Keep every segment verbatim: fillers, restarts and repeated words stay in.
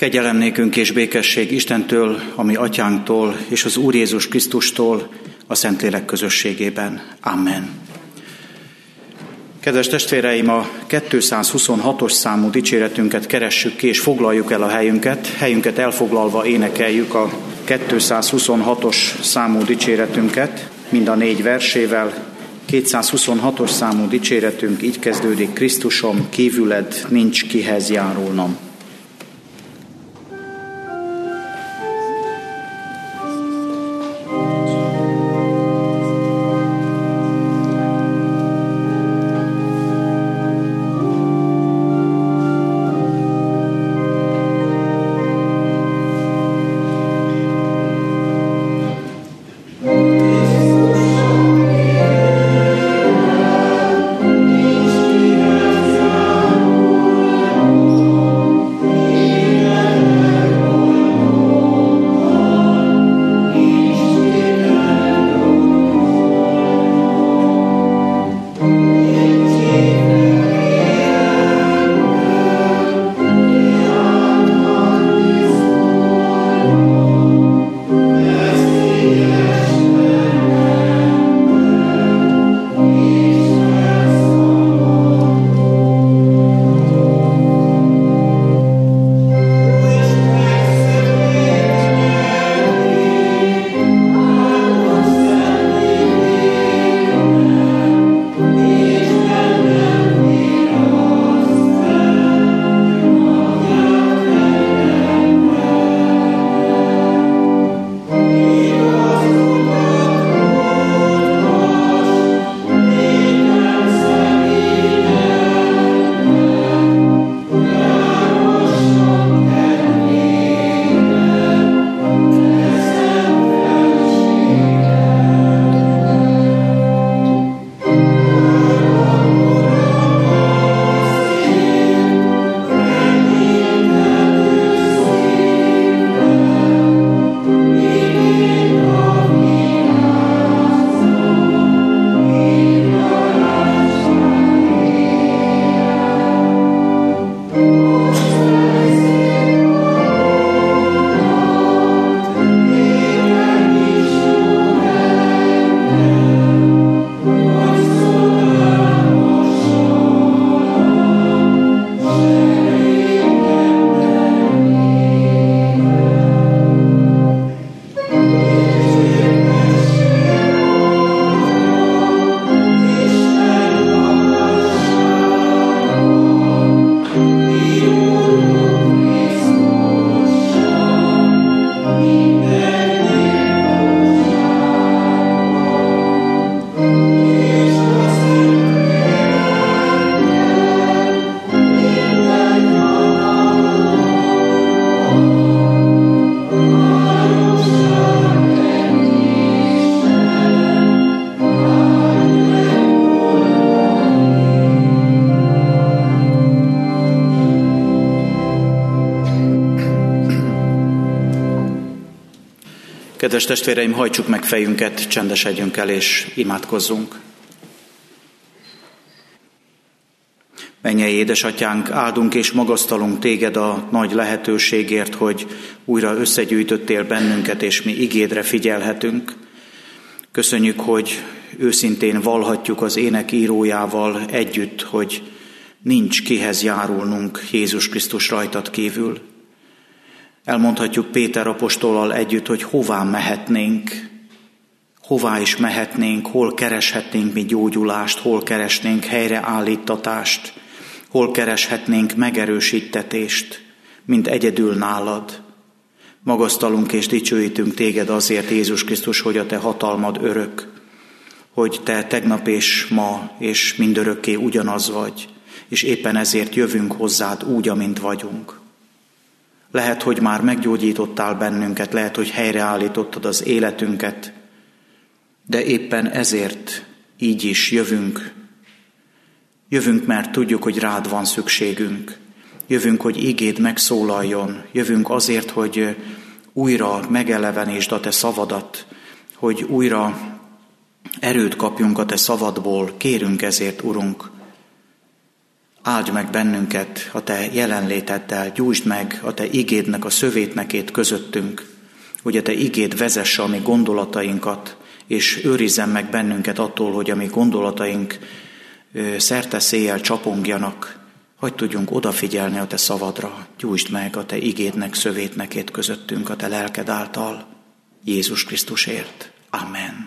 Kegyelem nékünk és békesség Istentől, a mi atyánktól, és az Úr Jézus Krisztustól, a Szentlélek közösségében. Amen. Kedves testvéreim, a kétszázhuszonhatos számú dicséretünket keressük ki, és foglaljuk el a helyünket. Helyünket elfoglalva énekeljük a kétszázhuszonhatos számú dicséretünket, mind a négy versével. kétszázhuszonhatos számú dicséretünk így kezdődik: Krisztusom, kívüled nincs kihez járulnom. Kedves testvéreim, hajtsuk meg fejünket, csendesedjünk el és imádkozzunk. Mennyei édesatyánk, áldunk és magasztalunk téged a nagy lehetőségért, hogy újra összegyűjtöttél bennünket, és mi igédre figyelhetünk. Köszönjük, hogy őszintén vallhatjuk az ének írójával együtt, hogy nincs kihez járulnunk Jézus Krisztus rajtad kívül. Elmondhatjuk Péter apostollal együtt, hogy hová mehetnénk, hová is mehetnénk, hol kereshetnénk mi gyógyulást, hol keresnénk helyreállítatást, hol kereshetnénk megerősítetést, mint egyedül nálad. Magasztalunk és dicsőítünk téged azért, Jézus Krisztus, hogy a te hatalmad örök, hogy te tegnap és ma és mindörökké ugyanaz vagy, és éppen ezért jövünk hozzád úgy, amint vagyunk. Lehet, hogy már meggyógyítottál bennünket, lehet, hogy helyreállítottad az életünket, de éppen ezért így is jövünk. Jövünk, mert tudjuk, hogy rád van szükségünk. Jövünk, hogy igéd megszólaljon. Jövünk azért, hogy újra megelevenítsd a te szavadat, hogy újra erőt kapjunk a te szavadból. Kérünk ezért, Urunk. Áldj meg bennünket a Te jelenléteddel, gyújtsd meg a Te igédnek a szövétnekét közöttünk, hogy a Te igéd vezesse a mi gondolatainkat, és őrizzen meg bennünket attól, hogy a mi gondolataink szerte széjjel csapongjanak, hogy tudjunk odafigyelni a Te szavadra, gyújtsd meg a Te igédnek szövétnekét közöttünk a Te lelked által, Jézus Krisztusért. Amen.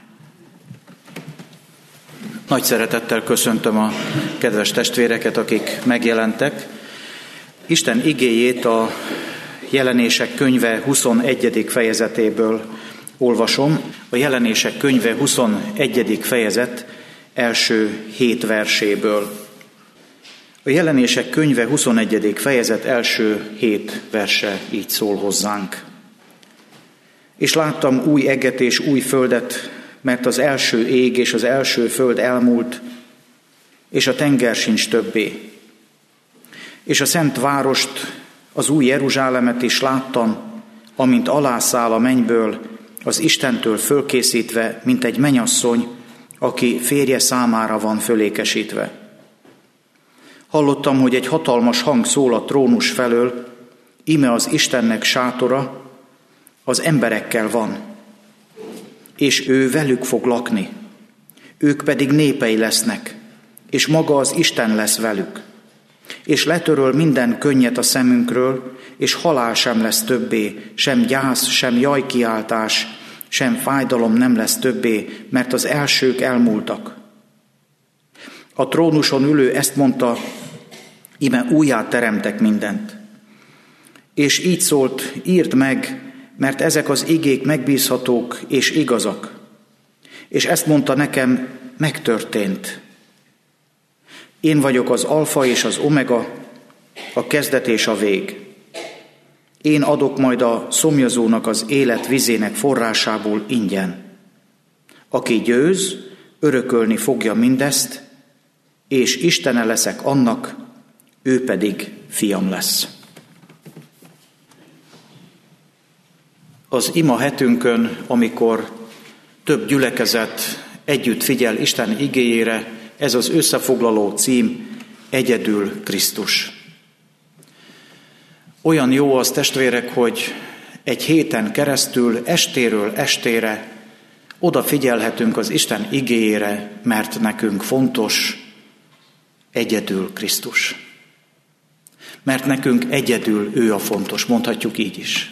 Nagy szeretettel köszöntöm a kedves testvéreket, akik megjelentek. Isten igéjét a Jelenések könyve huszonegyedik fejezetéből olvasom. A Jelenések könyve huszonegyedik fejezet első hét verséből. A Jelenések könyve huszonegyedik fejezet első hét verse így szól hozzánk. És láttam új egget és új földet, mert az első ég és az első föld elmúlt, és a tenger sincs többé. És a szent várost, az új Jeruzsálemet is láttam, amint alászáll a mennyből, az Istentől fölkészítve, mint egy mennyasszony, aki férje számára van fölékesítve. Hallottam, hogy egy hatalmas hang szól a trónus felől, íme az Istennek sátora, az emberekkel van, és ő velük fog lakni. Ők pedig népei lesznek, és maga az Isten lesz velük. És letöröl minden könnyet a szemünkről, és halál sem lesz többé, sem gyász, sem jajkiáltás, sem fájdalom nem lesz többé, mert az elsők elmúltak. A trónuson ülő ezt mondta, íme újjá teremtek mindent. És így szólt, írd meg, mert ezek az igék megbízhatók és igazak. És ezt mondta nekem, megtörtént. Én vagyok az alfa és az omega, a kezdet és a vég. Én adok majd a szomjazónak az élet vizének forrásából ingyen. Aki győz, örökölni fogja mindezt, és Istene leszek annak, ő pedig fiam lesz. Az ima hetünkön, amikor több gyülekezet együtt figyel Isten igéjére, ez az összefoglaló cím, Egyedül Krisztus. Olyan jó az, testvérek, hogy egy héten keresztül, estéről estére odafigyelhetünk az Isten igéjére, mert nekünk fontos egyedül Krisztus. Mert nekünk egyedül ő a fontos, mondhatjuk így is.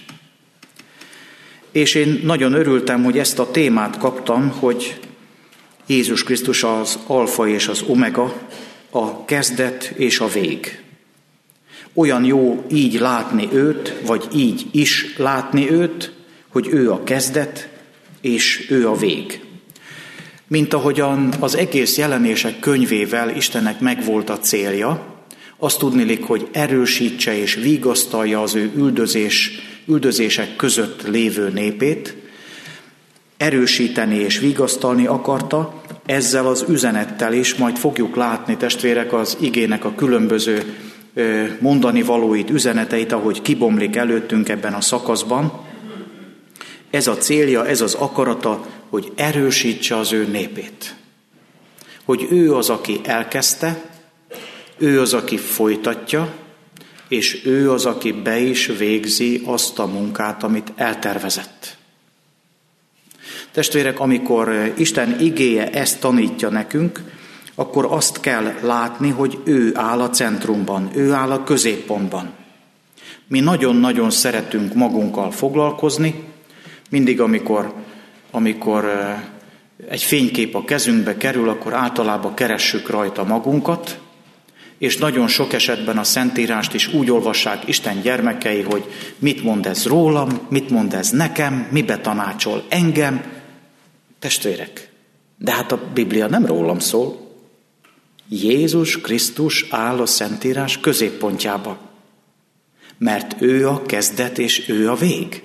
És én nagyon örültem, hogy ezt a témát kaptam, hogy Jézus Krisztus az alfa és az omega, a kezdet és a vég. Olyan jó így látni őt, vagy így is látni őt, hogy ő a kezdet és ő a vég. Mint ahogyan az egész Jelenések könyvével Istennek megvolt a célja, azt tudniillik, hogy erősítse és vigasztalja az ő üldözés, üldözések között lévő népét, erősíteni és vigasztalni akarta, ezzel az üzenettel is, majd fogjuk látni, testvérek, az igének a különböző mondani valóit, üzeneteit, ahogy kibomlik előttünk ebben a szakaszban. Ez a célja, ez az akarata, hogy erősítse az ő népét. Hogy ő az, aki elkezdte, ő az, aki folytatja, és ő az, aki be is végzi azt a munkát, amit eltervezett. Testvérek, amikor Isten igéje ezt tanítja nekünk, akkor azt kell látni, hogy ő áll a centrumban, ő áll a középpontban. Mi nagyon-nagyon szeretünk magunkkal foglalkozni, mindig, amikor, amikor egy fénykép a kezünkbe kerül, akkor általában keressük rajta magunkat, és nagyon sok esetben a Szentírást is úgy olvassák Isten gyermekei, hogy mit mond ez rólam, mit mond ez nekem, mibe tanácsol engem. Testvérek, de hát a Biblia nem rólam szól. Jézus Krisztus áll a Szentírás középpontjába, mert ő a kezdet és ő a vég.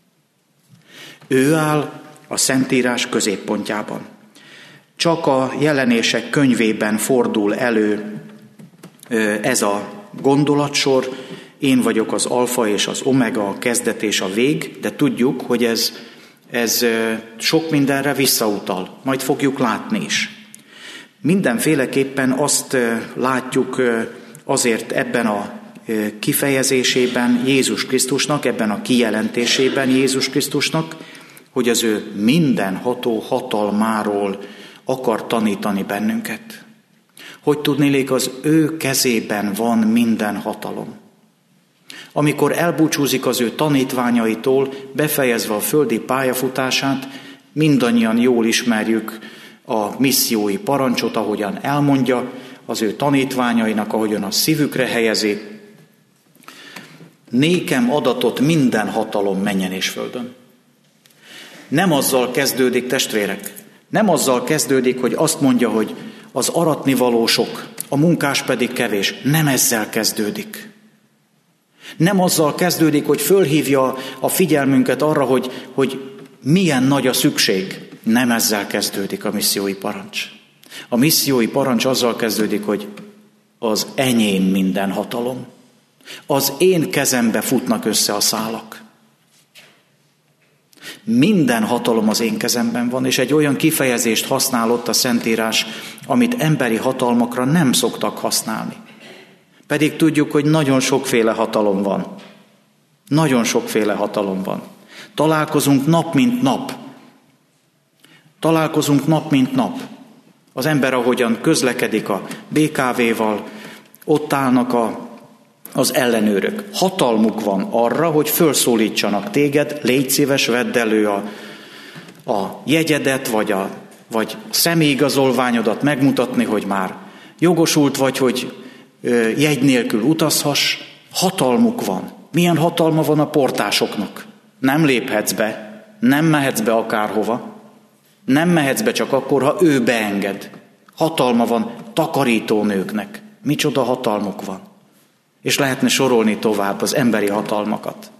Ő áll a Szentírás középpontjában. Csak a Jelenések könyvében fordul elő ez a gondolatsor, én vagyok az alfa és az omega, a kezdet és a vég, de tudjuk, hogy ez, ez sok mindenre visszautal, majd fogjuk látni is. Mindenféleképpen azt látjuk azért ebben a kifejezésében Jézus Krisztusnak, ebben a kijelentésében Jézus Krisztusnak, hogy az ő mindenható hatalmáról akar tanítani bennünket. Hogy tudnélék, az ő kezében van minden hatalom. Amikor elbúcsúzik az ő tanítványaitól, befejezve a földi pályafutását, mindannyian jól ismerjük a missziói parancsot, ahogyan elmondja az ő tanítványainak, ahogyan a szívükre helyezi. Nékem adatott minden hatalom mennyen és földön. Nem azzal kezdődik, testvérek, nem azzal kezdődik, hogy azt mondja, hogy az aratnivaló sok, a munkás pedig kevés. Nem ezzel kezdődik. Nem azzal kezdődik, hogy fölhívja a figyelmünket arra, hogy, hogy milyen nagy a szükség. Nem ezzel kezdődik a missziói parancs. A missziói parancs azzal kezdődik, hogy az enyém minden hatalom. Az én kezembe futnak össze a szálak. Minden hatalom az én kezemben van, és egy olyan kifejezést használ ott a Szentírás, amit emberi hatalmakra nem szoktak használni. Pedig tudjuk, hogy nagyon sokféle hatalom van. Nagyon sokféle hatalom van. Találkozunk nap mint nap. Találkozunk nap mint nap. Az ember, ahogyan közlekedik a bé ká vé-val, ott állnak a az ellenőrök. Hatalmuk van arra, hogy felszólítsanak téged, légy szíves, vedd elő a, a jegyedet, vagy a vagy személyigazolványodat megmutatni, hogy már jogosult vagy, hogy ö, jegy nélkül utazhass. Hatalmuk van. Milyen hatalma van a portásoknak? Nem léphetsz be, nem mehetsz be akárhova, nem mehetsz be csak akkor, ha ő beenged. Hatalma van takarítónőknek. Micsoda hatalmuk van. És lehetne sorolni tovább az emberi hatalmakat.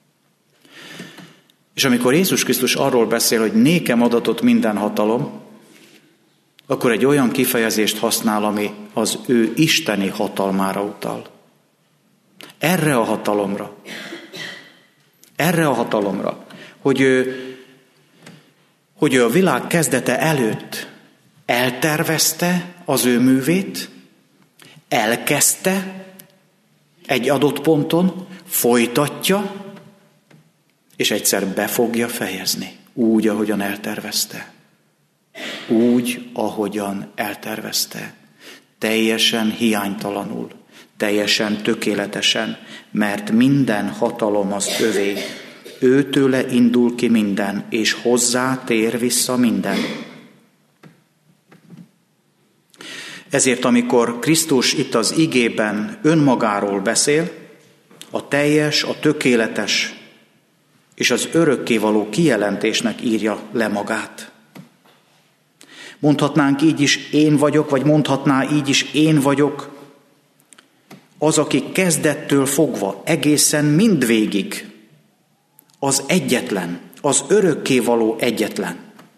És amikor Jézus Krisztus arról beszél, hogy nékem adatott minden hatalom, akkor egy olyan kifejezést használ, ami az ő isteni hatalmára utal. Erre a hatalomra. Erre a hatalomra, hogy ő, hogy ő a világ kezdete előtt eltervezte az ő művét, elkezdte egy adott ponton, folytatja, és egyszer be fogja fejezni. Úgy, ahogyan eltervezte. Úgy, ahogyan eltervezte. Teljesen hiánytalanul, teljesen tökéletesen, mert minden hatalom az övé. Őtőle indul ki minden, és hozzá tér vissza minden. Ezért, amikor Krisztus itt az igében önmagáról beszél, a teljes, a tökéletes és az örökkévaló kijelentésnek írja le magát. Mondhatnánk így is, én vagyok, vagy mondhatná így is, én vagyok, az, aki kezdettől fogva, egészen mindvégig, az egyetlen, az örökkévaló egyetlen.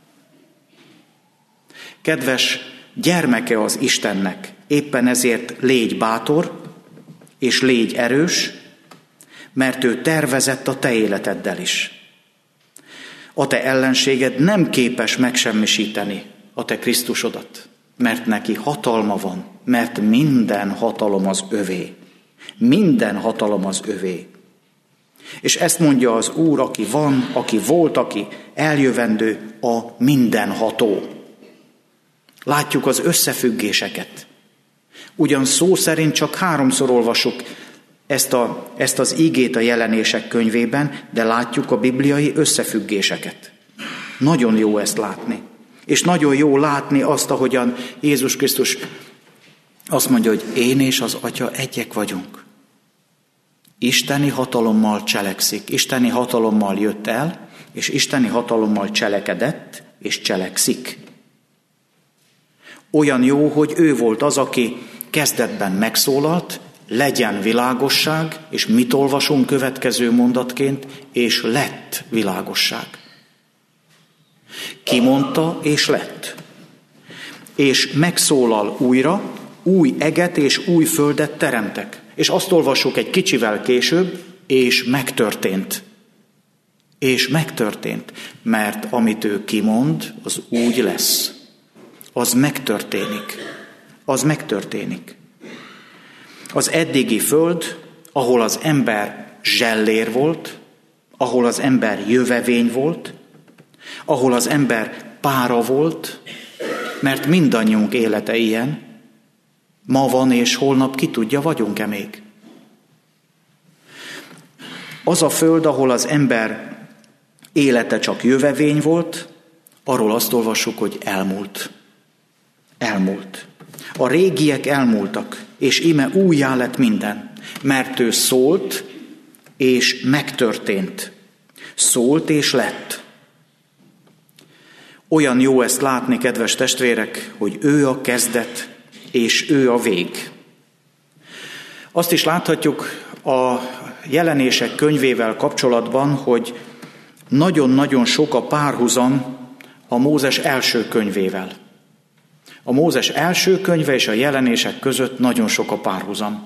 Kedves gyermeke az Istennek, éppen ezért légy bátor, és légy erős, mert ő tervezett a te életeddel is. A te ellenséged nem képes megsemmisíteni a te Krisztusodat, mert neki hatalma van, mert minden hatalom az övé. Minden hatalom az övé. És ezt mondja az Úr, aki van, aki volt, aki eljövendő, a mindenható. Látjuk az összefüggéseket. Ugyan szó szerint csak háromszor olvasuk ezt, a, ezt az ígét a Jelenések könyvében, de látjuk a bibliai összefüggéseket. Nagyon jó ezt látni. És nagyon jó látni azt, ahogyan Jézus Krisztus azt mondja, hogy én és az Atya egyek vagyunk. Isteni hatalommal cselekszik, isteni hatalommal jött el, és isteni hatalommal cselekedett, és cselekszik. Olyan jó, hogy ő volt az, aki kezdetben megszólalt, legyen világosság, és mit olvasunk következő mondatként, és lett világosság. Kimondta, és lett. És megszólal újra, új eget és új földet teremtek. És azt olvassuk egy kicsivel később, és megtörtént. És megtörtént, mert amit ő kimond, az úgy lesz. Az megtörténik. Az megtörténik. Az eddigi föld, ahol az ember zsellér volt, ahol az ember jövevény volt, ahol az ember pára volt, mert mindannyiunk élete ilyen, ma van és holnap ki tudja, vagyunk-e még. Az a föld, ahol az ember élete csak jövevény volt, arról azt olvassuk, hogy elmúlt. Elmúlt. A régiek elmúltak, és íme újjá lett minden, mert ő szólt, és megtörtént. Szólt, és lett. Olyan jó ezt látni, kedves testvérek, hogy ő a kezdet, és ő a vég. Azt is láthatjuk a Jelenések könyvével kapcsolatban, hogy nagyon-nagyon sok a párhuzam a Mózes első könyvével. A Mózes első könyve és a Jelenések között nagyon sok a párhuzam.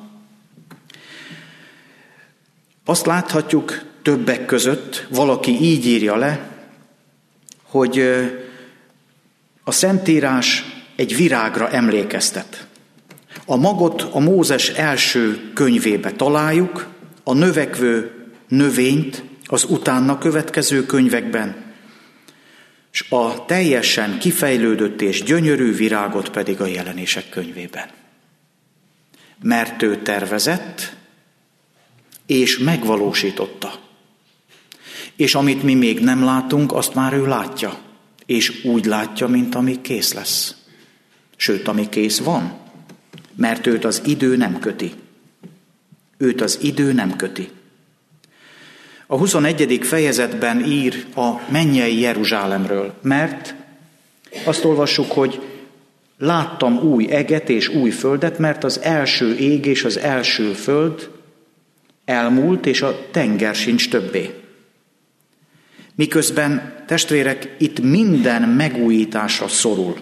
Azt láthatjuk többek között, valaki így írja le, hogy a Szentírás egy virágra emlékeztet. A magot a Mózes első könyvébe találjuk, a növekvő növényt az utána következő könyvekben, és a teljesen kifejlődött és gyönyörű virágot pedig a Jelenések könyvében. Mert ő tervezett, és megvalósította. És amit mi még nem látunk, azt már ő látja, és úgy látja, mint ami kész lesz. Sőt, ami kész van, mert őt az idő nem köti. Őt az idő nem köti. A huszonegyedik fejezetben ír a mennyei Jeruzsálemről, mert azt olvassuk, hogy láttam új eget és új földet, mert az első ég és az első föld elmúlt, és a tenger sincs többé. Miközben, testvérek, itt minden megújításra szorul.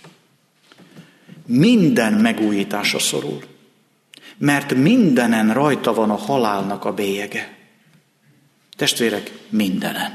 Minden megújításra szorul. Mert mindenen rajta van a halálnak a bélyege. Testvérek, mindenen.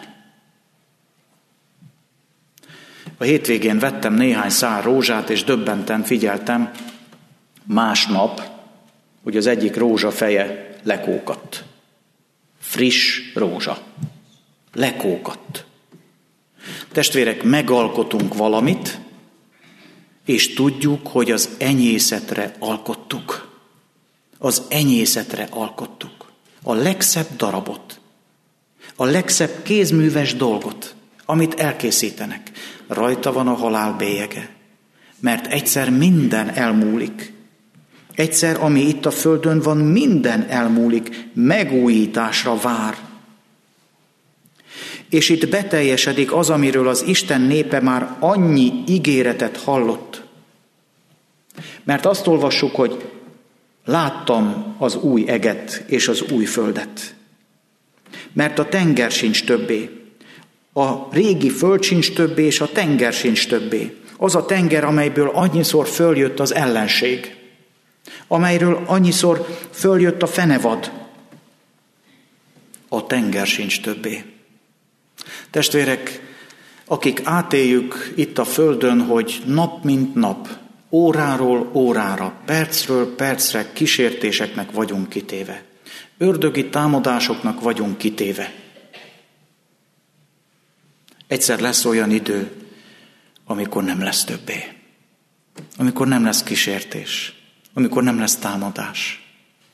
A hétvégén vettem néhány szál rózsát, és döbbenten figyeltem másnap, hogy az egyik rózsa feje lekókadt. Friss rózsa. Lekókadt. Testvérek, megalkotunk valamit, és tudjuk, hogy az enyészetre alkottuk. Az enyészetre alkottuk. A legszebb darabot. A legszebb kézműves dolgot, amit elkészítenek. Rajta van a halál bélyege. Mert egyszer minden elmúlik. Egyszer, ami itt a földön van, minden elmúlik, megújításra vár. És itt beteljesedik az, amiről az Isten népe már annyi ígéretet hallott. Mert azt olvassuk, hogy láttam az új eget és az új földet. Mert a tenger sincs többé. A régi föld sincs többé, és a tenger sincs többé. Az a tenger, amelyből annyiszor följött az ellenség. Amelyről annyiszor följött a fenevad. A tenger sincs többé. Testvérek, akik átéljük itt a földön, hogy nap mint nap, óráról órára, percről percre kísértéseknek vagyunk kitéve. Ördögi támadásoknak vagyunk kitéve. Egyszer lesz olyan idő, amikor nem lesz többé. Amikor nem lesz kísértés. Amikor nem lesz támadás.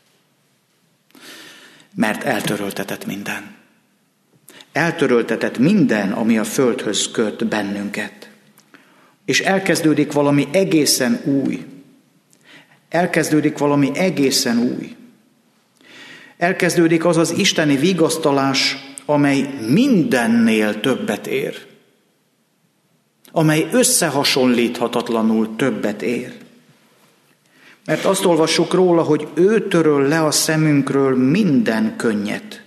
Mert eltöröltetett minden. Eltöröltetett minden, ami a földhöz köt bennünket. És elkezdődik valami egészen új. Elkezdődik valami egészen új. Elkezdődik az az isteni vigasztalás, amely mindennél többet ér. Amely összehasonlíthatatlanul többet ér. Mert azt olvassuk róla, hogy ő töröl le a szemünkről minden könnyet.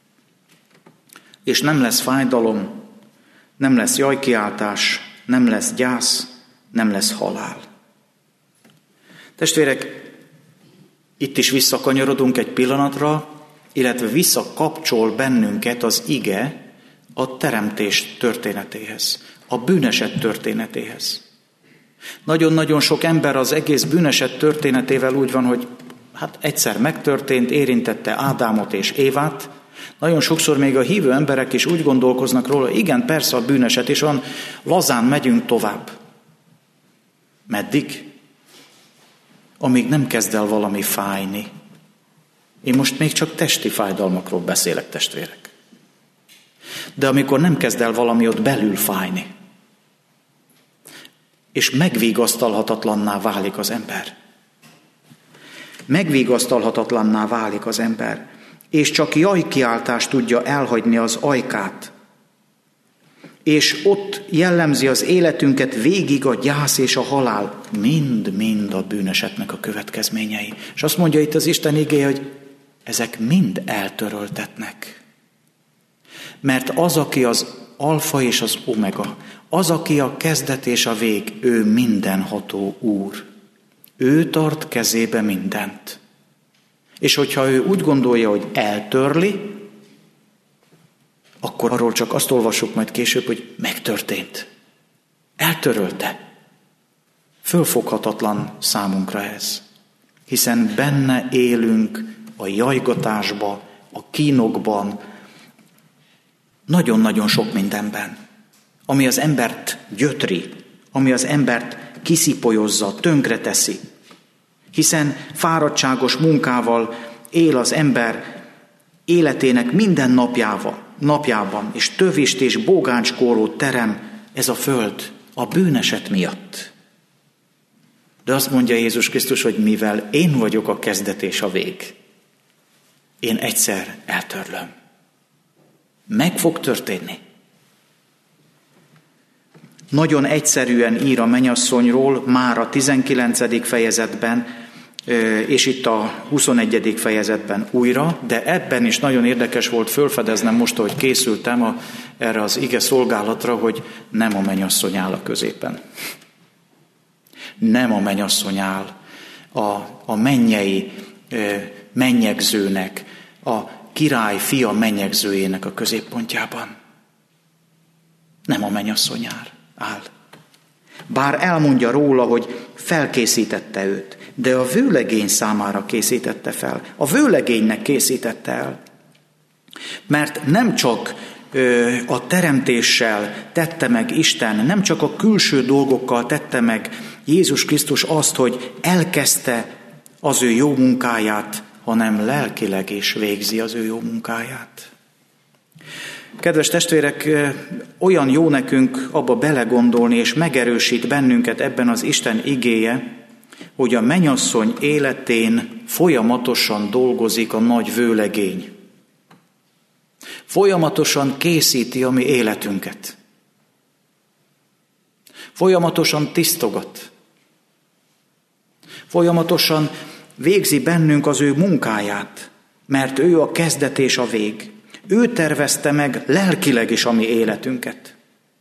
És nem lesz fájdalom, nem lesz jajkiáltás, nem lesz gyász, nem lesz halál. Testvérek, itt is visszakanyarodunk egy pillanatra, illetve visszakapcsol bennünket az ige a teremtés történetéhez, a bűneset történetéhez. Nagyon-nagyon sok ember az egész bűneset történetével úgy van, hogy hát egyszer megtörtént, érintette Ádámot és Évát. Nagyon sokszor még a hívő emberek is úgy gondolkoznak róla, igen, persze a bűneset, és olyan lazán megyünk tovább. Meddig? Amíg nem kezd el valami fájni. Én most még csak testi fájdalmakról beszélek, testvérek. De amikor nem kezd el valami ott belül fájni, és megvigasztalhatatlanná válik az ember. Megvigasztalhatatlanná válik az ember, és csak jajkiáltás tudja elhagyni az ajkát, és ott jellemzi az életünket végig a gyász és a halál, mind-mind a bűnesetnek a következményei. És azt mondja itt az Isten igéje, hogy ezek mind eltöröltetnek. Mert az, aki az alfa és az omega, az, aki a kezdet és a vég, ő mindenható Úr. Ő tart kezébe mindent. És hogyha ő úgy gondolja, hogy eltörli, akkor arról csak azt olvassuk majd később, hogy megtörtént. Eltörölte. Fölfoghatatlan számunkra ez. Hiszen benne élünk a jajgatásba, a kínokban, nagyon-nagyon sok mindenben, ami az embert gyötri, ami az embert kiszipolyozza, tönkreteszi. Hiszen fáradtságos munkával él az ember életének minden napjával, napjában, és tövist és bógáncskórót terem ez a föld a bűneset miatt. De azt mondja Jézus Krisztus, hogy mivel én vagyok a kezdet és a vég, én egyszer eltörlöm. Meg fog történni. Nagyon egyszerűen ír a mennyasszonyról már a tizenkilencedik fejezetben, és itt a huszonegyedik fejezetben újra, de ebben is nagyon érdekes volt fölfedeznem most, ahogy készültem a, erre az ige szolgálatra, hogy nem a mennyasszony áll a középen. Nem a mennyasszony áll a, a mennyei mennyegzőnek, a király fia mennyegzőjének a középpontjában. Nem a mennyasszony áll. Bár elmondja róla, hogy felkészítette őt, de a vőlegény számára készítette fel. A vőlegénynek készítette el. Mert nem csak ö, a teremtéssel tette meg Isten, nem csak a külső dolgokkal tette meg Jézus Krisztus azt, hogy elkezdte az ő jó munkáját, hanem lelkileg is végzi az ő jó munkáját. Kedves testvérek, olyan jó nekünk abba belegondolni, és megerősít bennünket ebben az Isten igéje, hogy a mennyasszony életén folyamatosan dolgozik a nagy vőlegény. Folyamatosan készíti a mi életünket. Folyamatosan tisztogat. Folyamatosan végzi bennünk az ő munkáját, mert ő a kezdet és a vég. Ő tervezte meg lelkileg is a mi életünket.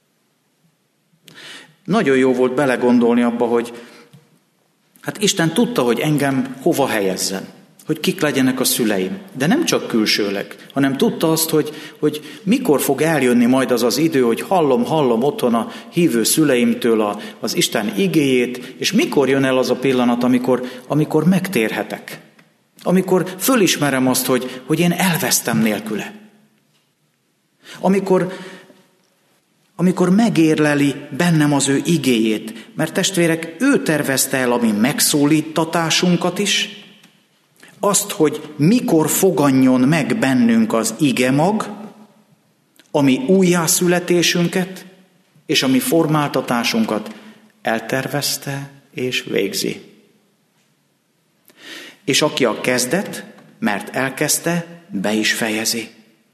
Nagyon jó volt belegondolni abba, hogy hát Isten tudta, hogy engem hova helyezzen, hogy kik legyenek a szüleim. De nem csak külsőleg, hanem tudta azt, hogy, hogy mikor fog eljönni majd az az idő, hogy hallom, hallom otthon a hívő szüleimtől a, az Isten igéjét, és mikor jön el az a pillanat, amikor, amikor megtérhetek. Amikor fölismerem azt, hogy, hogy én elvesztem nélküle. Amikor, amikor megérleli bennem az ő igéjét, mert testvérek, ő tervezte el a mi megszólítatásunkat is, azt, hogy mikor foganjon meg bennünk az igemag, ami újjászületésünket és a mi formáltatásunkat eltervezte és végzi. És aki a kezdet, mert elkezdte, be is fejezi.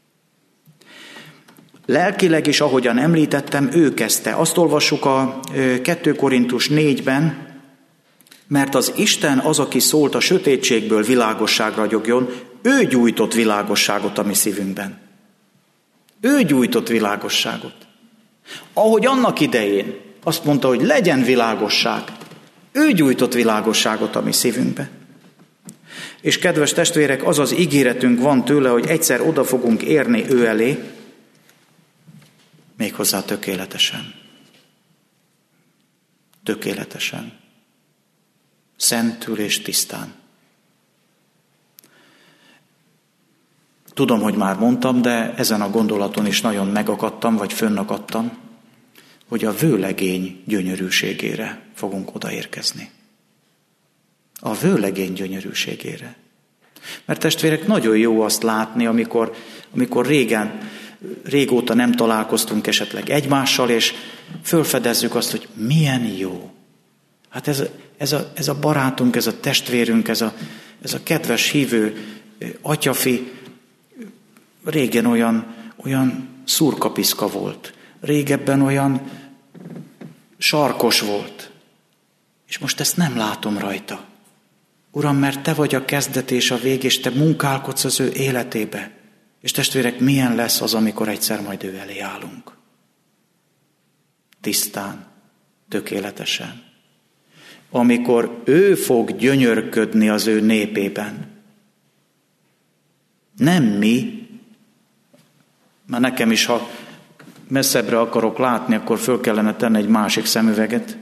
Lelkileg is, ahogyan említettem, ő kezdte. Azt olvassuk a kettő Korintus négyben, mert az Isten az, aki szólt a sötétségből világosságra ragyogjon, ő gyújtott világosságot a mi szívünkben. Ő gyújtott világosságot. Ahogy annak idején azt mondta, hogy legyen világosság, ő gyújtott világosságot a mi szívünkbe. És kedves testvérek, az az ígéretünk van tőle, hogy egyszer oda fogunk érni ő elé, méghozzá tökéletesen. Tökéletesen. Szentül és tisztán. Tudom, hogy már mondtam, de ezen a gondolaton is nagyon megakadtam, vagy fönnakadtam, hogy a vőlegény gyönyörűségére fogunk odaérkezni. A vőlegény gyönyörűségére. Mert testvérek, nagyon jó azt látni, amikor, amikor régen, régóta nem találkoztunk esetleg egymással, és fölfedezzük azt, hogy milyen jó. Hát ez, ez, a, ez a barátunk, ez a testvérünk, ez a, ez a kedves hívő atyafi régen olyan, olyan szurkapiszka volt. Régebben olyan sarkos volt. És most ezt nem látom rajta. Uram, mert te vagy a kezdet és a vég, és te munkálkodsz az ő életébe. És testvérek, milyen lesz az, amikor egyszer majd ő elé állunk? Tisztán, tökéletesen. Amikor ő fog gyönyörködni az ő népében. Nem mi. Már nekem is, ha messzebbre akarok látni, akkor föl kellene tenni egy másik szemüveget.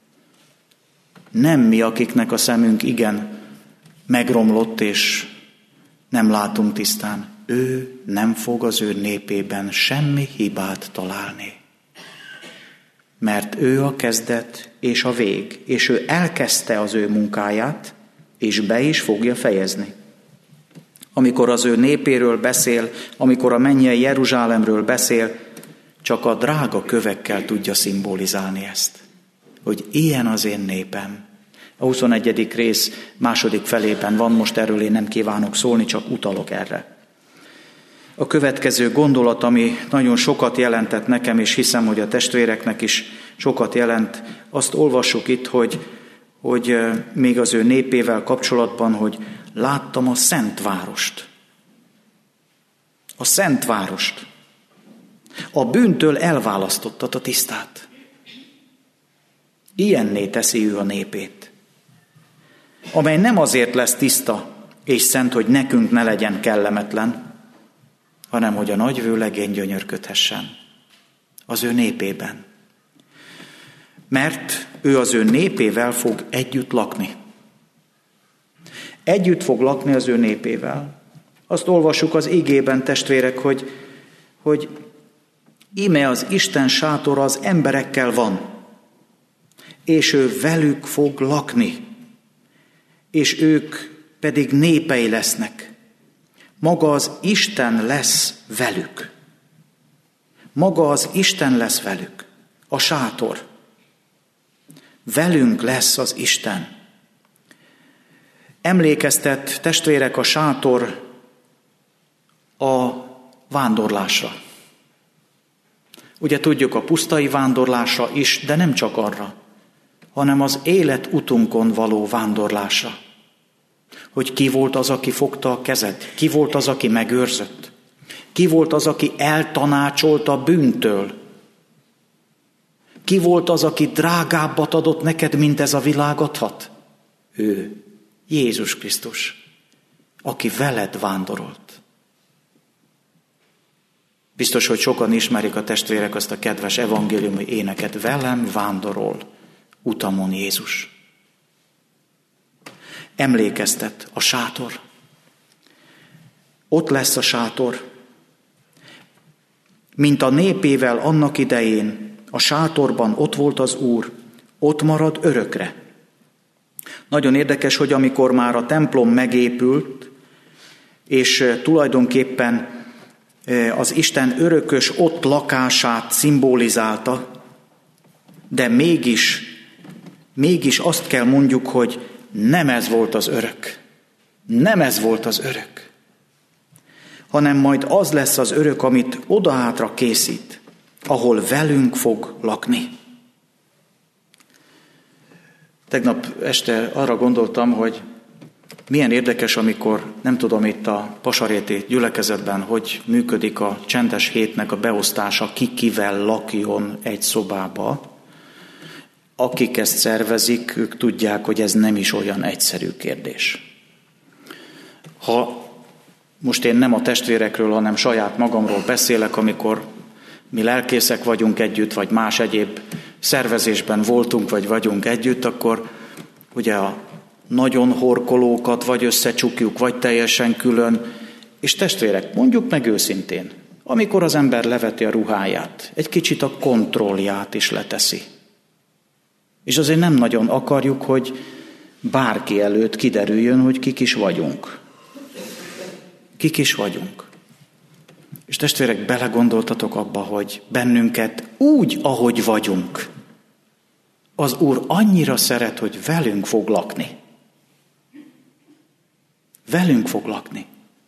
Nem mi, akiknek a szemünk igen megromlott, és nem látunk tisztán. Ő nem fog az ő népében semmi hibát találni. Mert ő a kezdet és a vég, és ő elkezdte az ő munkáját, és be is fogja fejezni. Amikor az ő népéről beszél, amikor a mennyei Jeruzsálemről beszél, csak a drága kövekkel tudja szimbolizálni ezt. Hogy ilyen az én népem. A huszonegyedik rész második felében van, most erről én nem kívánok szólni, csak utalok erre. A következő gondolat, ami nagyon sokat jelentett nekem, és hiszem, hogy a testvéreknek is sokat jelent, azt olvassuk itt, hogy, hogy még az ő népével kapcsolatban, hogy láttam a szent várost. A szent várost. A bűntől elválasztottat a tisztát. Ilyenné teszi ő a népét, amely nem azért lesz tiszta és szent, hogy nekünk ne legyen kellemetlen, hanem hogy a nagy vőlegény gyönyörködhessen az ő népében. Mert ő az ő népével fog együtt lakni. Együtt fog lakni az ő népével. Azt olvassuk az igében, testvérek, hogy, hogy íme az Isten sátora az emberekkel van, és ő velük fog lakni, és ők pedig népei lesznek. Maga az Isten lesz velük. Maga az Isten lesz velük. A sátor. Velünk lesz az Isten. Emlékeztet, testvérek, a sátor a vándorlásra. Ugye tudjuk, a pusztai vándorlásra is, de nem csak arra, hanem az életutunkon való vándorlásra. Hogy ki volt az, aki fogta a kezed, ki volt az, aki megőrzött, ki volt az, aki eltanácsolt a bűntől, ki volt az, aki drágábbat adott neked, mint ez a világ adhat? Ő, Jézus Krisztus, aki veled vándorolt. Biztos, hogy sokan ismerik a testvérek azt a kedves evangéliumi éneket, velem vándorol utamon Jézus. Emlékeztet a sátor. Ott lesz a sátor, mint a népével annak idején, a sátorban ott volt az Úr, ott marad örökre. Nagyon érdekes, hogy amikor már a templom megépült, és tulajdonképpen az Isten örökös ott lakását szimbolizálta, de mégis, mégis azt kell mondjuk, hogy nem ez volt az örök. Nem ez volt az örök. Hanem majd az lesz az örök, amit odahátra készít, ahol velünk fog lakni. Tegnap este arra gondoltam, hogy milyen érdekes, amikor, nem tudom, itt a Pasaréti gyülekezetben, hogy működik a csendes hétnek a beosztása, ki kivel lakjon egy szobába. Akik ezt szervezik, ők tudják, hogy ez nem is olyan egyszerű kérdés. Ha most én nem a testvérekről, hanem saját magamról beszélek, amikor mi lelkészek vagyunk együtt, vagy más egyéb szervezésben voltunk, vagy vagyunk együtt, akkor ugye a nagyon horkolókat vagy összecsukjuk, vagy teljesen külön, És testvérek, mondjuk meg őszintén, amikor az ember leveti a ruháját, egy kicsit a kontrollját is leteszi. És azért nem nagyon akarjuk, hogy bárki előtt kiderüljön, hogy kik is vagyunk. Kik is vagyunk. És testvérek, belegondoltatok abba, hogy bennünket úgy, ahogy vagyunk, az Úr annyira szeret, hogy velünk fog lakni. Velünk fog lakni.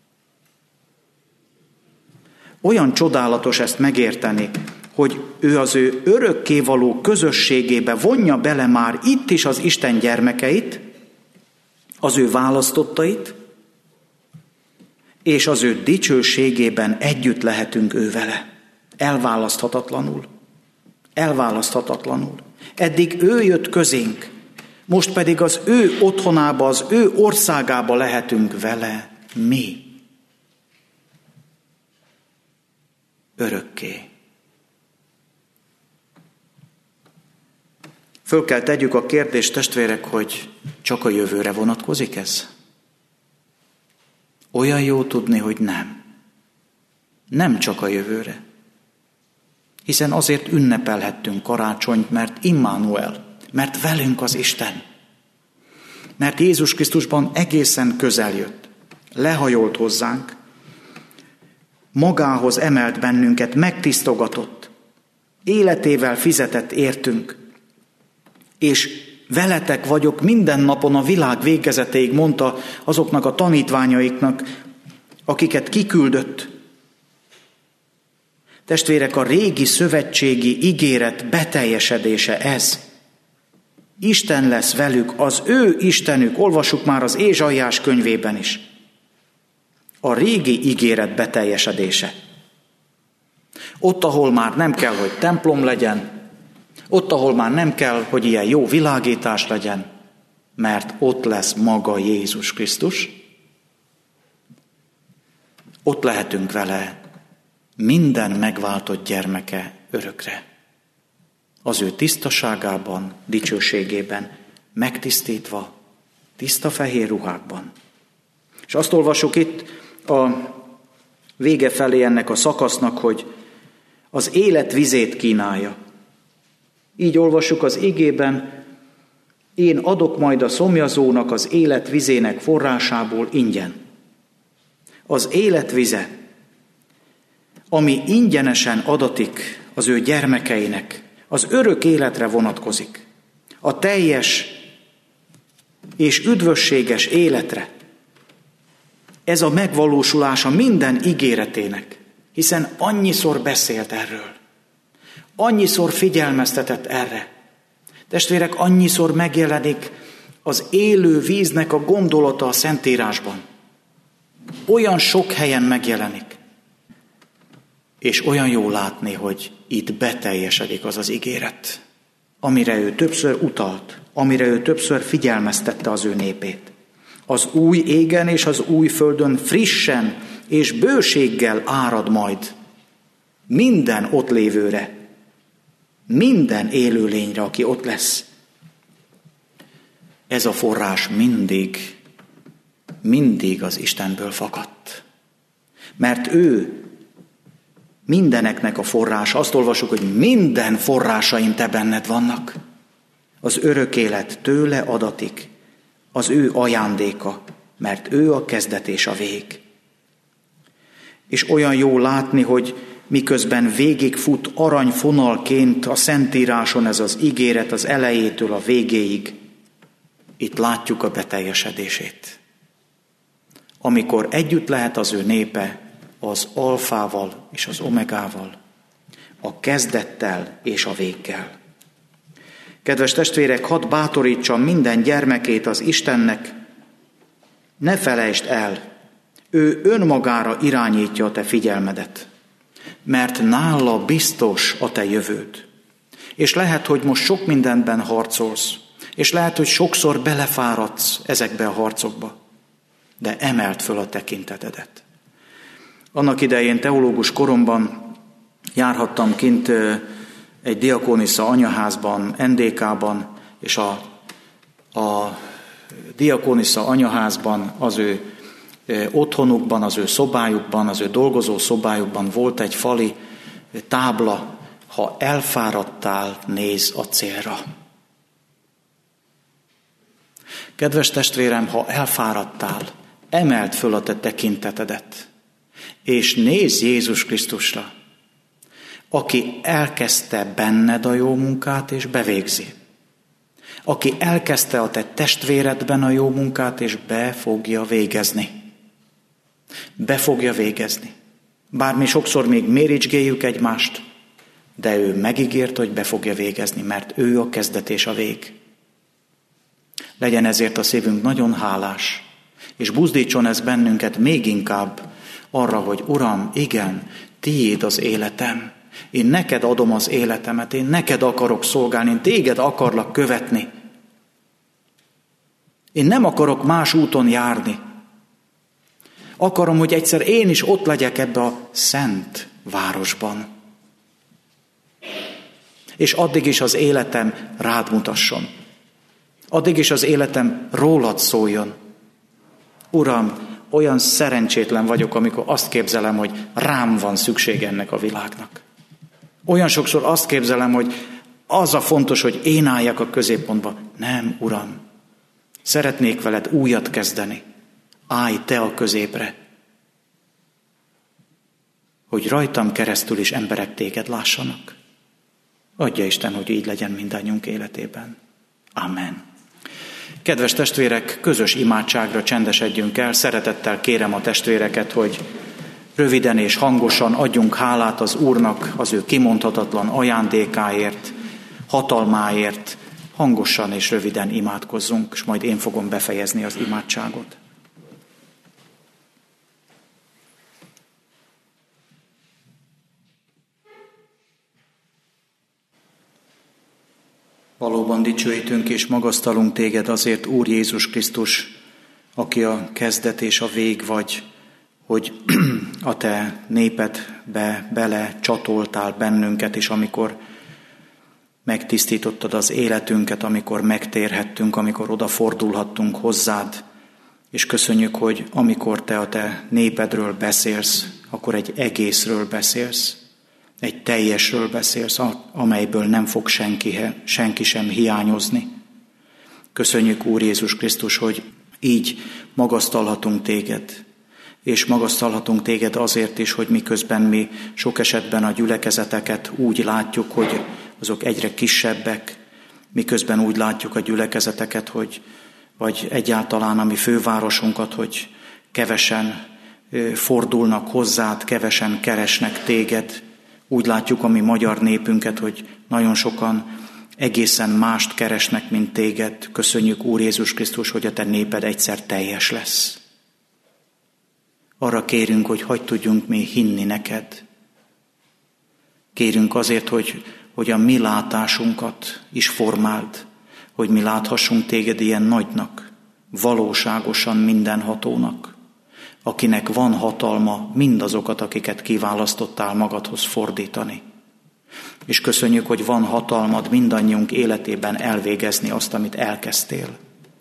Olyan csodálatos ezt megérteni, hogy ő az ő örökkévaló közösségébe vonja bele már itt is az Isten gyermekeit, az ő választottait, és az ő dicsőségében együtt lehetünk ő vele. Elválaszthatatlanul. Elválaszthatatlanul. Eddig ő jött közénk, most pedig az ő otthonába, az ő országába lehetünk vele mi. Örökké. Föl kell tegyük a kérdést, testvérek, hogy csak a jövőre vonatkozik ez? Olyan jó tudni, hogy nem. Nem csak a jövőre. Hiszen azért ünnepelhettünk karácsonyt, mert Immanuel, mert velünk az Isten. Mert Jézus Krisztusban egészen közel jött, lehajolt hozzánk, magához emelt bennünket, megtisztogatott, életével fizetett értünk, és veletek vagyok minden napon a világ végezetéig, mondta azoknak a tanítványaiknak, akiket kiküldött. Testvérek, a régi szövetségi ígéret beteljesedése ez. Isten lesz velük, az ő Istenük, olvassuk már az Ézsaiás könyvében is. A régi ígéret beteljesedése. Ott, ahol már nem kell, hogy templom legyen, ott, ahol már nem kell, hogy ilyen jó világítás legyen, mert ott lesz maga Jézus Krisztus, ott lehetünk vele minden megváltott gyermeke örökre. Az ő tisztaságában, dicsőségében, megtisztítva, tiszta fehér ruhákban. És azt olvasok itt a vége felé ennek a szakasznak, hogy az élet vizét kínálja. Így olvassuk az igében, én adok majd a szomjazónak az élet vizének forrásából ingyen. Az élet vize, ami ingyenesen adatik az ő gyermekeinek, az örök életre vonatkozik. A teljes és üdvösséges életre. Ez a megvalósulása minden ígéretének, hiszen annyiszor beszélt erről. Annyiszor figyelmeztetett erre. Testvérek, annyiszor megjelenik az élő víznek a gondolata a Szentírásban. Olyan sok helyen megjelenik. És olyan jó látni, hogy itt beteljesedik az az ígéret, amire ő többször utalt, amire ő többször figyelmeztette az ő népét. Az új égen és az új földön frissen és bőséggel árad majd minden ott lévőre, minden élőlényre, aki ott lesz. Ez a forrás mindig, mindig az Istenből fakadt. Mert ő mindeneknek a forrása. Azt olvasjuk, hogy minden forrásaim te benned vannak. Az örök élet tőle adatik, az ő ajándéka, mert ő a kezdet és a vég. És olyan jó látni, hogy miközben végigfut aranyfonalként a Szentíráson ez az ígéret az elejétől a végéig, itt látjuk a beteljesedését. Amikor együtt lehet az ő népe az alfával és az omegával, a kezdettel és a véggel. Kedves testvérek, hadd bátorítsam minden gyermekét az Istennek, ne felejtsd el, ő önmagára irányítja a te figyelmedet, mert nála biztos a te jövőd. És lehet, hogy most sok mindenben harcolsz, és lehet, hogy sokszor belefáradsz ezekbe a harcokba, de emeld föl a tekintetedet. Annak idején teológus koromban járhattam kint egy diakónisza anyaházban, en dé ká-ban, és a, a diakónisza anyaházban az ő otthonukban, az ő szobájukban, az ő dolgozó szobájukban volt egy fali tábla: ha elfáradtál, nézz a célra. Kedves testvérem, ha elfáradtál, emeld föl a te tekintetedet, és nézz Jézus Krisztusra, aki elkezdte benned a jó munkát, és bevégzi. Aki elkezdte a te testvéredben a jó munkát, és be fogja végezni. Be fogja végezni. Bár mi sokszor még méricsgéljük egymást, de ő megígért, hogy be fogja végezni, mert ő a kezdet és a vég. Legyen ezért a szívünk nagyon hálás, és buzdítson ez bennünket még inkább arra, hogy Uram, igen, tiéd az életem. Én neked adom az életemet, én neked akarok szolgálni, én téged akarlak követni. Én nem akarok más úton járni. Akarom, hogy egyszer én is ott legyek ebbe a szent városban. És addig is az életem rád mutasson. Addig is az életem rólad szóljon. Uram, olyan szerencsétlen vagyok, amikor azt képzelem, hogy rám van szükség ennek a világnak. Olyan sokszor azt képzelem, hogy az a fontos, hogy én álljak a középpontba. Nem, Uram, szeretnék veled újat kezdeni. Állj te a középre, hogy rajtam keresztül is emberek téged lássanak. Adja Isten, hogy így legyen mindannyiunk életében. Amen. Kedves testvérek, közös imádságra csendesedjünk el. Szeretettel kérem a testvéreket, hogy röviden és hangosan adjunk hálát az Úrnak az ő kimondhatatlan ajándékáért, hatalmáért. Hangosan és röviden imádkozzunk, és majd én fogom befejezni az imádságot. Valóban dicsőítünk és magasztalunk téged azért, Úr Jézus Krisztus, aki a kezdet és a vég vagy, hogy a te népedbe bele csatoltál bennünket, és amikor megtisztítottad az életünket, amikor megtérhettünk, amikor odafordulhattunk hozzád, és köszönjük, hogy amikor te a te népedről beszélsz, akkor egy egészről beszélsz, egy teljesről beszélsz, amelyből nem fog senki, senki sem hiányozni. Köszönjük, Úr Jézus Krisztus, hogy így magasztalhatunk téged, és magasztalhatunk téged azért is, hogy miközben mi sok esetben a gyülekezeteket úgy látjuk, hogy azok egyre kisebbek, miközben úgy látjuk a gyülekezeteket, hogy vagy egyáltalán a mi fővárosunkat, hogy kevesen fordulnak hozzád, kevesen keresnek téged. Úgy látjuk a mi magyar népünket, hogy nagyon sokan egészen mást keresnek, mint téged. Köszönjük, Úr Jézus Krisztus, hogy a te néped egyszer teljes lesz. Arra kérünk, hogy hadd tudjunk mi hinni neked. Kérünk azért, hogy, hogy a mi látásunkat is formáld, hogy mi láthassunk téged ilyen nagynak, valóságosan mindenhatónak, akinek van hatalma mindazokat, akiket kiválasztottál magadhoz fordítani. És köszönjük, hogy van hatalmad mindannyiunk életében elvégezni azt, amit elkezdtél.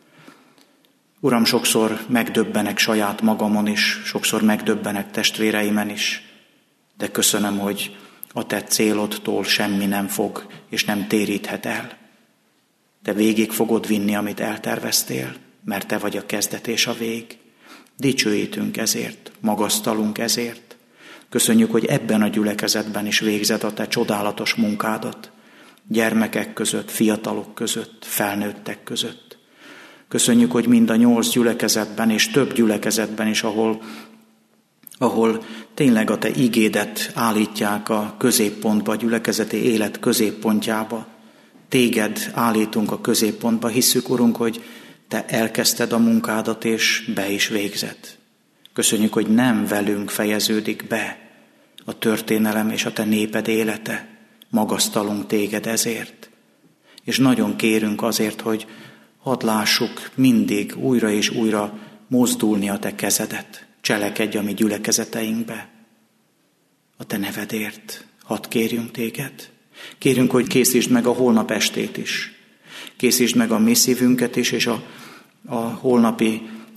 Uram, sokszor megdöbbenek saját magamon is, sokszor megdöbbenek testvéreimen is, de köszönöm, hogy a te célodtól semmi nem fog és nem téríthet el. Te végig fogod vinni, amit elterveztél, mert te vagy a kezdet és a vég. Dicsőítünk ezért, magasztalunk ezért. Köszönjük, hogy ebben a gyülekezetben is végzed a te csodálatos munkádat. Gyermekek között, fiatalok között, felnőttek között. Köszönjük, hogy mind a nyolc gyülekezetben és több gyülekezetben is, ahol, ahol tényleg a te igédet állítják a középpontba, a gyülekezeti élet középpontjába. Téged állítunk a középpontba, hisszük, Urunk, hogy te elkezdted a munkádat, és be is végzed. Köszönjük, hogy nem velünk fejeződik be a történelem és a te néped élete. Magasztalunk téged ezért. És nagyon kérünk azért, hogy hadd lássuk mindig újra és újra mozdulni a te kezedet. Cselekedj a mi gyülekezeteinkbe. A te nevedért hadd kérjünk téged. Kérünk, hogy készítsd meg a holnap estét is. Készítsd meg a mi szívünket is, és a, a holnapi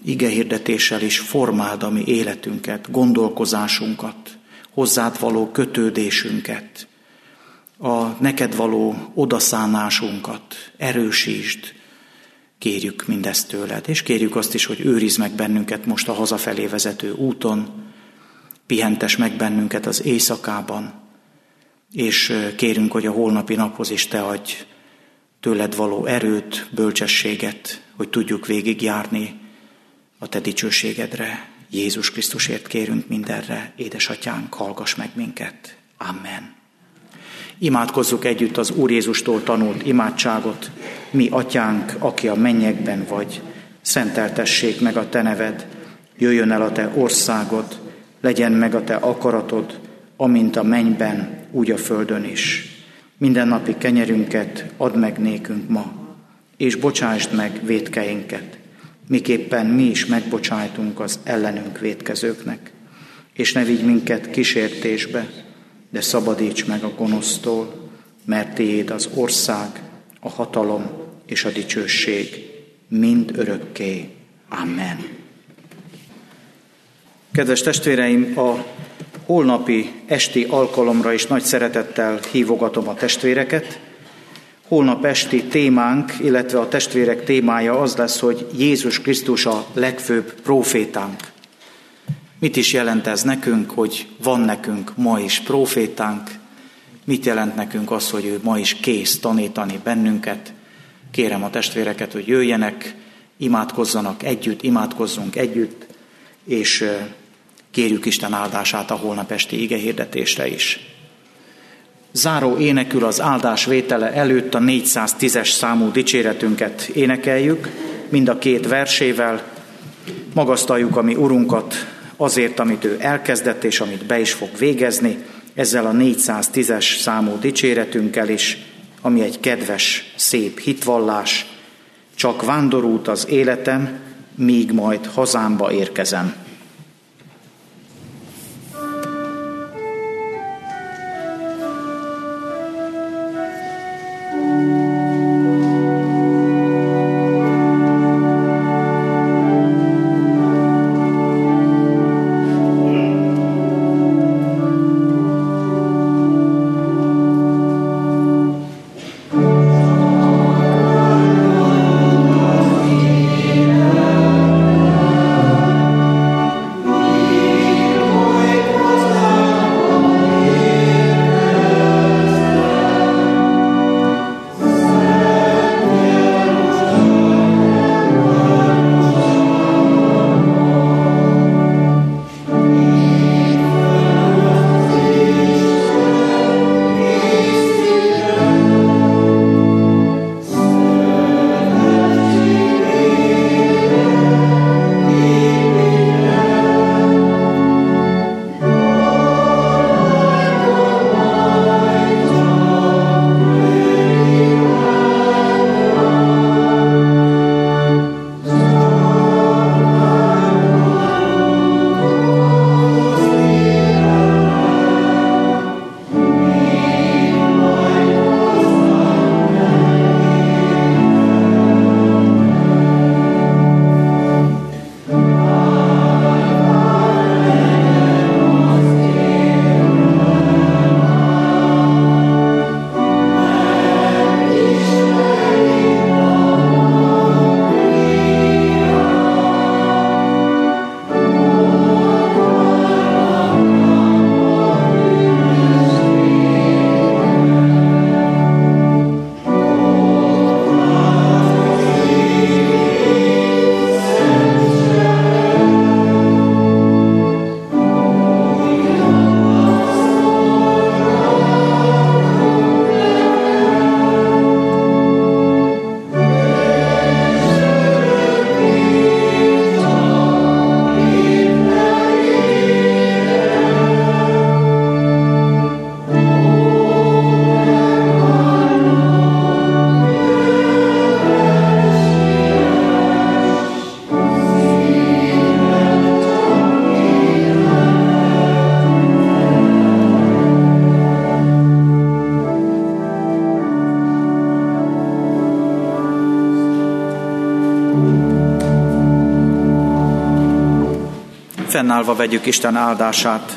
igehirdetéssel is formáld a mi életünket, gondolkozásunkat, hozzád való kötődésünket, a neked való odaszánásunkat erősítsd. Kérjük mindezt tőled, és kérjük azt is, hogy őrizd meg bennünket most a hazafelé vezető úton, pihentes meg bennünket az éjszakában, és kérünk, hogy a holnapi naphoz is te adj tőled való erőt, bölcsességet, hogy tudjuk végigjárni a te dicsőségedre. Jézus Krisztusért kérünk mindenre, édesatyánk, hallgass meg minket. Amen. Imádkozzuk együtt az Úr Jézustól tanult imádságot. Mi, atyánk, aki a mennyekben vagy, szenteltessék meg a te neved, jöjjön el a te országod, legyen meg a te akaratod, amint a mennyben, úgy a földön is. Mindennapi kenyerünket add meg nékünk ma, és bocsásd meg vétkeinket, miképpen mi is megbocsájtunk az ellenünk vétkezőknek. És ne vigy minket kísértésbe, de szabadíts meg a gonosztól, mert tiéd az ország, a hatalom és a dicsőség mind örökké. Amen. Kedves testvéreim, a holnapi esti alkalomra is nagy szeretettel hívogatom a testvéreket. Holnap esti témánk, illetve a testvérek témája az lesz, hogy Jézus Krisztus a legfőbb prófétánk. Mit is jelent ez nekünk, hogy van nekünk ma is prófétánk? Mit jelent nekünk az, hogy ő ma is kész tanítani bennünket? Kérem a testvéreket, hogy jöjjenek, imádkozzanak együtt, imádkozzunk együtt, és kérjük Isten áldását a holnap esti igehirdetésre is. Záró énekül az áldás vétele előtt a négyszáztízes számú dicséretünket énekeljük, mind a két versével. Magasztaljuk a mi Urunkat azért, amit ő elkezdett, és amit be is fog végezni, ezzel a négyszáztízes számú dicséretünkkel is, ami egy kedves, szép hitvallás. Csak vándorút az életem, míg majd hazámba érkezem. Amen. Fennállva vegyük Isten áldását.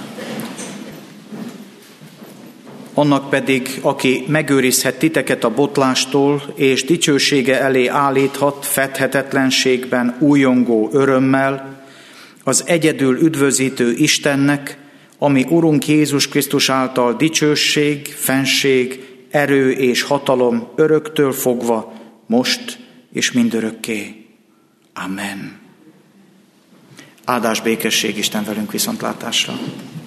Annak pedig, aki megőrizhet titeket a botlástól, és dicsősége elé állíthat fedhetetlenségben újongó örömmel, az egyedül üdvözítő Istennek, ami Urunk Jézus Krisztus által dicsőség, fennség, erő és hatalom öröktől fogva, most és mindörökké. Amen. Áldás, békesség, Isten velünk, viszontlátásra.